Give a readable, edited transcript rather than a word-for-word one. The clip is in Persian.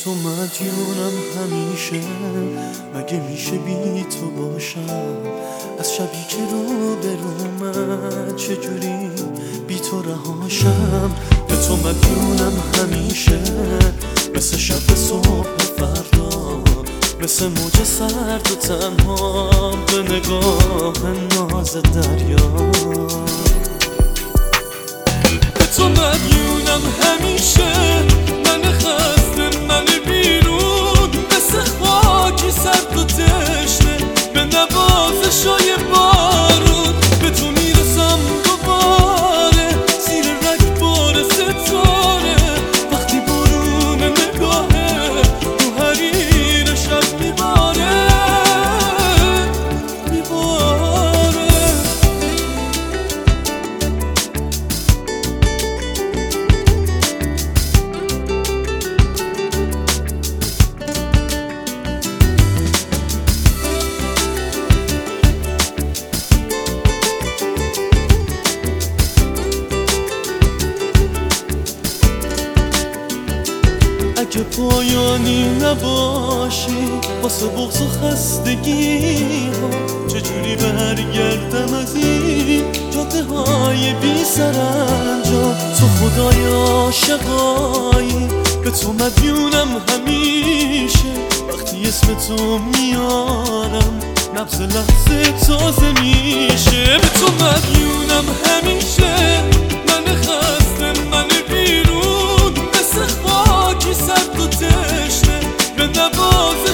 تو مدیونم همیشه، مگه میشه بی تو باشم؟ از شبی که رو من چجوری بی تو رهاشم؟ به تو مدیونم همیشه، مثل شب صبح فردا، مثل موج سرد و تنها به نگاه ناز دریا. به تو مدیونم همیشه، من خسته من بیرون، مثل خاکی سرد و تشنه به نوازشای بارون. به تو میرسم دوباره زیر رگبار ستاره، وقتی برون نگاهه تو حریر شب میباره. اگه پایانی نباشی واسه بغض و خستگی ها، چجوری برگردم از این جاده های بی سرانجام؟ تو خدای عاشقایی، به تو مدیونم همیشه، وقتی اسم تو میارم نبض لحظه تازه میشه. به تو مدیونم همیشه، من خسته من بیرون، مثل خاکی سرد و تشنه به نواز